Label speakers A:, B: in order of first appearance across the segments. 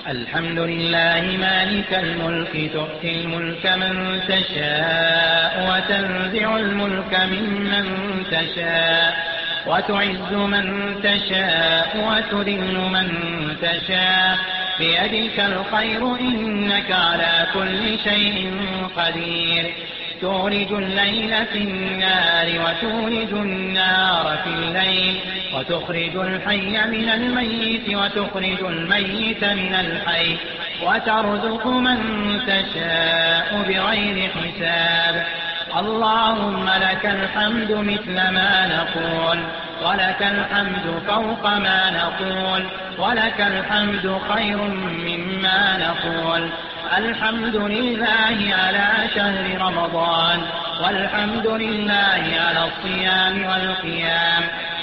A: الحمد لله مالك الملك تؤتي الملك من تشاء وتنزع الملك ممن تشاء وتعز من تشاء وتذل من تشاء بيدك الخير إنك على كل شيء قدير تولج الليل في النار وتولج النار في الليل وتخرج الحي من الميت وتخرج الميت من الحي وترزق من تشاء بغير حساب اللهم لك الحمد مثل ما نقول ولك الحمد فوق ما نقول ولك الحمد خير مما نقول الحمد لله على شهر رمضان والحمد لله على الصيام والقيام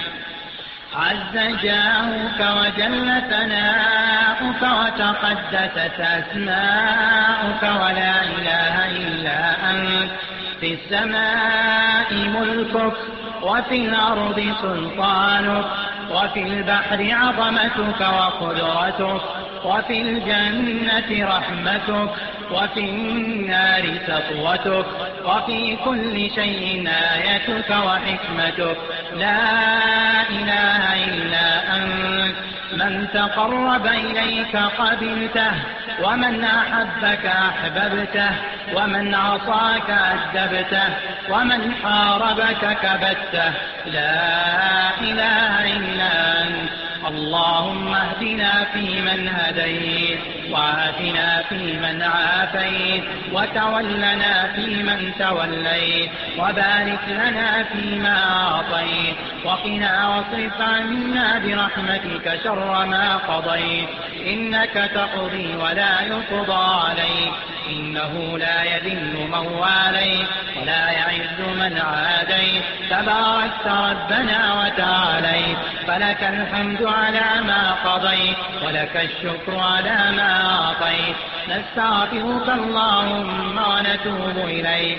A: عز جاهك وجل ثناؤك وتقدست أسماؤك ولا إله إلا أنت في السماء ملكك وفي الأرض سلطانك وفي البحر عظمتك وقدرتك وفي الجنة رحمتك وفي النار سطوتك وفي كل شيء آيتك وحكمتك لا إله إلا أنت من تقرب إليك قبلته ومن أحبك أحببته ومن عصاك أدبته ومن حاربك كبته لا إله إلا أنت اللهم اهدنا فيمن هديت وعافنا فيمن عافيت وتولنا فيمن توليت وبارك لنا فيما أعطيت وقنا واصرف عنا برحمتك شر ما قضيت إنك تقضي ولا يقضى عليك إنه لا يذل من واليت ولا يعز من عاديت تباركت ربنا وتعاليت فلك الحمد على ما قضيت ولك الشكر على ما أعطيت نستغفرك اللهم ونتوب إليك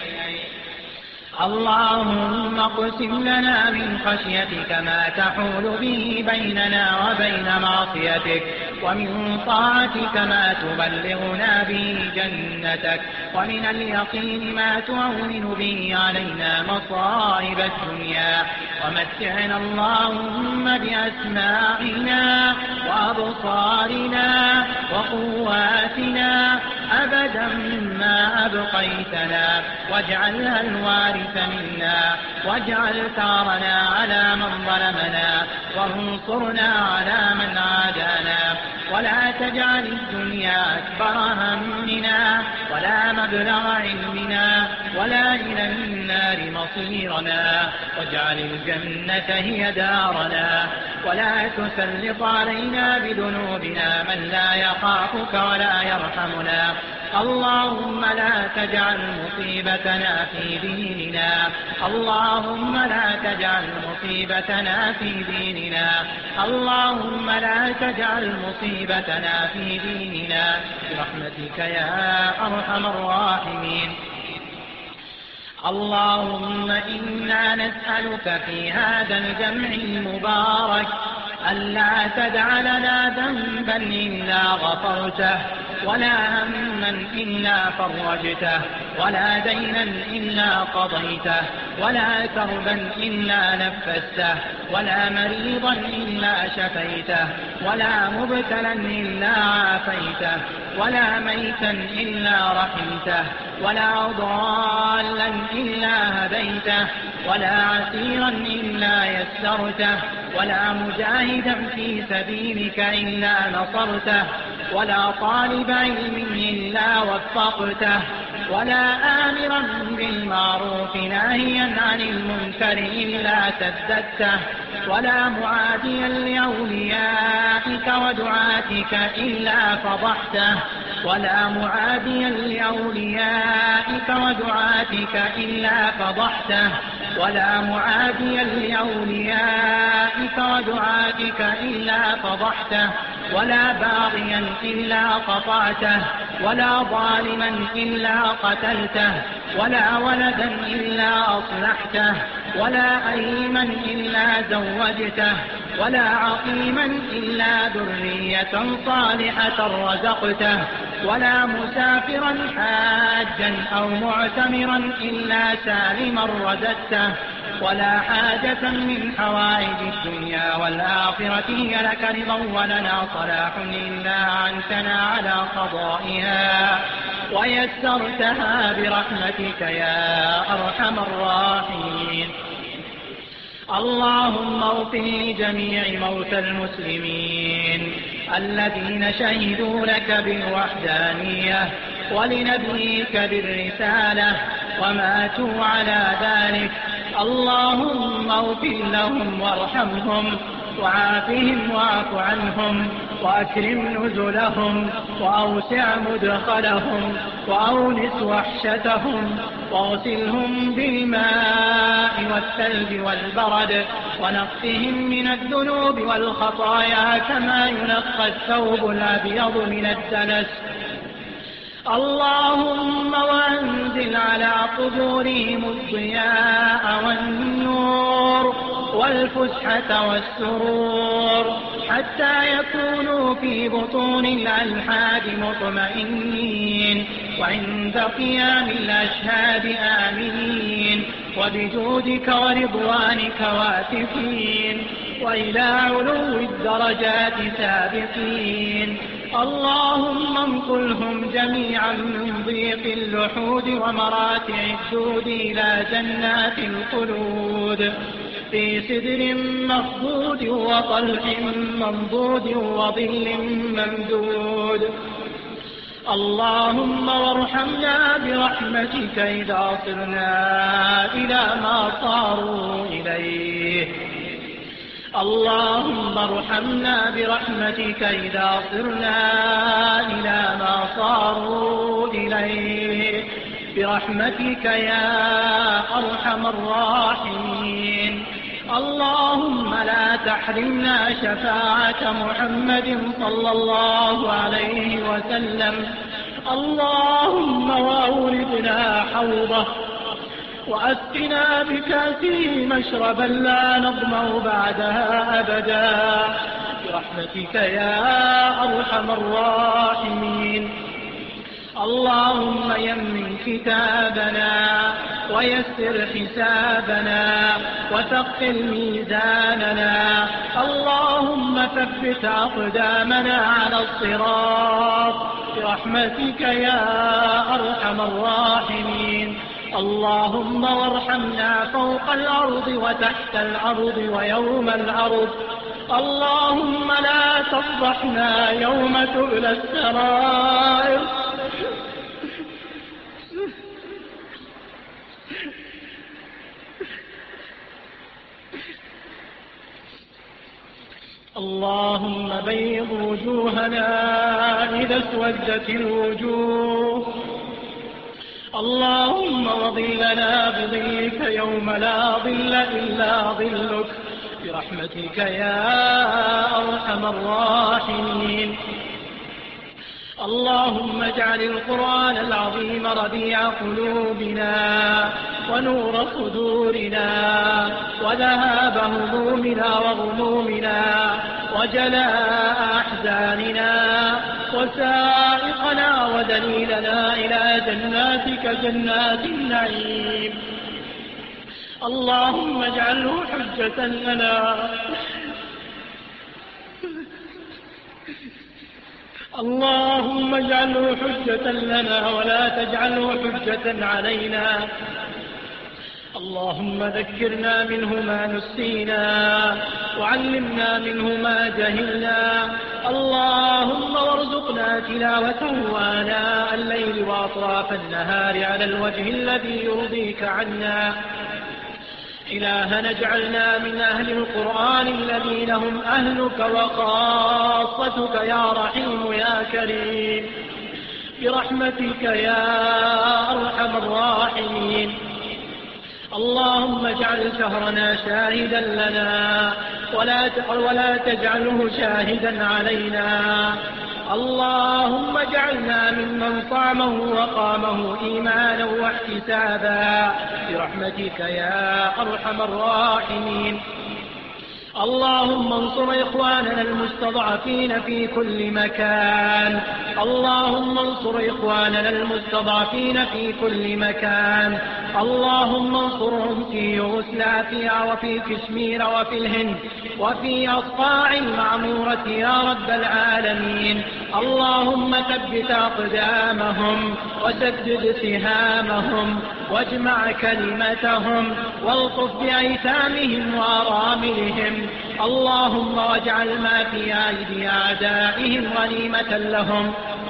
A: اللهم اقسم لنا من خشيتك ما تحول به بيننا وبين معصيتك ومن طاعتك ما تبلغنا به جنتك ومن اليقين ما تعون به علينا مصائب الدنيا ومتعنا اللهم بأسماعنا وأبصارنا وقواتنا أبدا ما أبقيتنا واجعلها الوارث منا واجعل ثارنا على من ظلمنا وانصرنا على من عادانا ولا تجعل الدنيا أكبر همنا ولا مبلغ علمنا ولا إلى النار مصيرنا واجعل الجنة هي دارنا ولا تسلط علينا بذنوبنا من لا يخافك ولا يرحمنا اللهم لا تجعل مصيبتنا في ديننا اللهم لا تجعل مصيبتنا في ديننا اللهم لا تجعل مصيبتنا في ديننا برحمتك يا أرحم الراحمين اللهم إنا نسألك في هذا الجمع المبارك ألا تدع لنا ذنبا إلا غفرته ولا هما إلا فرجته ولا دينا إلا قضيته ولا كربا إلا نفسته ولا مريضا إلا شفيته ولا مبتلا إلا عافيته ولا ميتا إلا رحمته ولا ضالا إلا هديته ولا عسيرا إلا يسرته ولا مجاهدا في سبيلك إلا نصرته ولا طالب علم إلا وفقته ولا آمرا بالمعروف ناهيا عن المنكر إلا سددته ولا معاديا لأوليائك ودعاتك إلا فضحته ولا معاديا لأوليائك ودعاتك إلا فضحته ولا معاديا لأوليائك ودعاتك إلا فضحته ولا باغيا إلا قطعته ولا ظالما إلا قتلته ولا ولدا إلا أصلحته ولا أيما إلا زوجته ولا عقيما إلا ذرية صالحة رزقته، ولا مسافرا حاجا أو معتمرا إلا سالما رددته، ولا حاجة من حوائج الدنيا والآخرة هي لك رضا ولنا صلاح إلا أعنتنا على قضائها ويسرتها برحمتك يا أرحم الراحمين. اللهم اغفر لجميع موتى المسلمين الذين شهدوا لك بالوحدانية ولنبيك بالرسالة وماتوا على ذلك. اللهم اغفر لهم وارحمهم وعافهم واعف عنهم وأكرم نزلهم وأوسع مدخلهم وأونس وحشتهم واغسلهم بالماء والثلج والبرد ونقهم من الذنوب والخطايا كما ينقى الثوب الأبيض من الدنس. اللهم وانزل على قبورهم الضياء والنور والفسحة والسرور حتى يكونوا في بطون الألحاد مطمئنين وعند قيام الأشهاد آمنين وبجودك ورضوانك واتفين وإلى علو الدرجات سابقين. اللهم انقلهم جميعا من ضيق اللحود ومراتع الدود إلى جنات الخلود في سدر مخضود وطلح منضود وظل ممدود. اللهم وارحمنا برحمتك إذا صرنا إلى ما صاروا إليه. اللهم ارحمنا برحمتك إذا صرنا إلى ما صاروا إليه برحمتك يا أرحم الراحمين. اللهم لا تحرمنا شفاعة محمد صلى الله عليه وسلم. اللهم وأوردنا حوضه وأسقنا بكاسه مشربا لا نظمأ بعدها أبدا برحمتك يا أرحم الراحمين. اللهم يمن كتابنا ويسر حسابنا وثقل ميزاننا. اللهم ثبت أقدامنا على الصراط برحمتك يا أرحم الراحمين. اللهم وارحمنا فوق الأرض وتحت الأرض ويوم الأرض. اللهم لا تفضحنا يوم تبلى السرائر. اللهم بيض وجوهنا إذا اسودت الوجوه. اللهم وظلنا بظلك يوم لا ظل إلا ظلك برحمتك يا أرحم الراحمين. اللهم اجعل القرآن العظيم ربيع قلوبنا ونور صدورنا وذهاب همومنا وغمومنا وجلاء أحزاننا وسائقنا ودليلنا إلى جناتك جنات النعيم. اللهم اجعله حجة لنا. اللهم اجعله حجة لنا ولا تجعله حجة علينا. اللهم ذكرنا منه ما نسينا وعلمنا منه ما جهلنا. اللهم وارزقنا تلاوته آناء الليل وأطراف النهار على الوجه الذي يرضيك عنا. إلهنا اجعلنا من أهل القرآن الذين هم أهلك وخاصتك يا رحيم يا كريم برحمتك يا أرحم الراحمين. اللهم اجعل شهرنا شاهدا لنا ولا تجعله شاهدا علينا. اللهم اجعلنا ممن صامه وقامه إيمانا واحتسابا برحمتك يا أرحم الراحمين. اللهم انصر إخواننا المستضعفين في كل مكان. اللهم انصر إخواننا المستضعفين في كل مكان. اللهم انصرهم في يوغوسلافيا وفي كشمير وفي الهند وفي أصقاع المعمورة يا رب العالمين. اللهم ثبت أقدامهم وسدد سهامهم واجمع كلمتهم والطف بأيتامهم وأراملهم. اللهم واجعل ما في أيدي أعدائهم غنيمة لهم.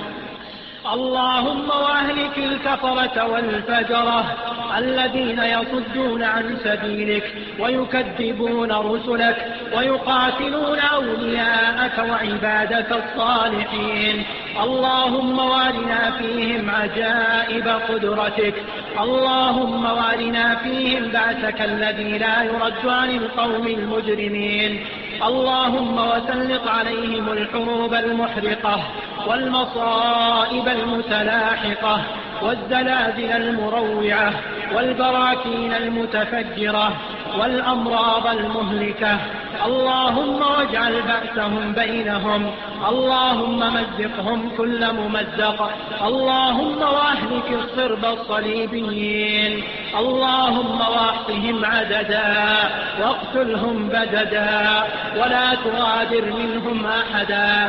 A: اللهم واهلك الكفرة والفجرة الذين يصدون عن سبيلك ويكذبون رسلك ويقاتلون أولياءك وعبادك الصالحين. اللهم وارنا فيهم عجائب قدرتك. اللهم وارنا فيهم بأسك الذي لا يرد عن القوم المجرمين. اللهم وسلط عليهم الحروب المحرقة والمصائب المتلاحقة والزلازل المروعة والبراكين المتفجرة والأمراض المهلكة. اللهم واجعل بأسهم بينهم. اللهم مزقهم كل ممزق. اللهم واهلك الصرب الصليبيين. اللهم واحصهم عددا واقتلهم بددا ولا تغادر منهم أحدا.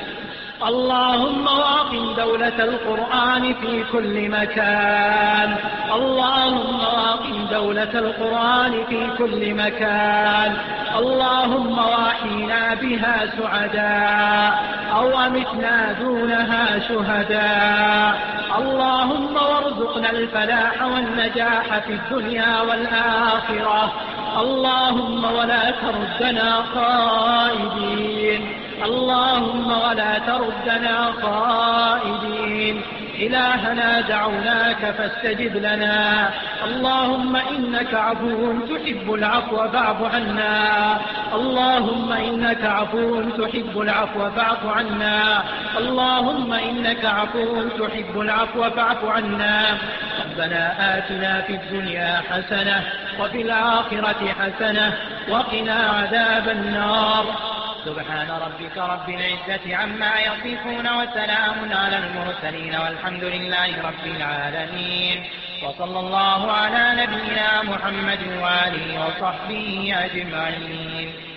A: اللهم واقم دولة القرآن في كل مكان. اللهم واقم دولة القرآن في كل مكان. اللهم واحينا بها سعداء أو أمتنا دونها شهداء. اللهم وارزقنا الفلاح والنجاح في الدنيا والآخرة. اللهم ولا تردنا خائبين. اللهم ولا تردنا خائبين. إلهنا دعوناك فاستجب لنا. اللهم إنك عفو تحب العفو فاعف عنا. اللهم إنك عفو تحب العفو فاعف عنا. اللهم إنك عفو تحب العفو فاعف عنا. ربنا آتنا في الدنيا حسنة وفي الآخرة حسنة وقنا عذاب النار. سبحان ربك رب العزة عما يصفون وسلام على المرسلين والحمد لله رب العالمين. وصلى الله على نبينا محمد وآله وصحبه أجمعين.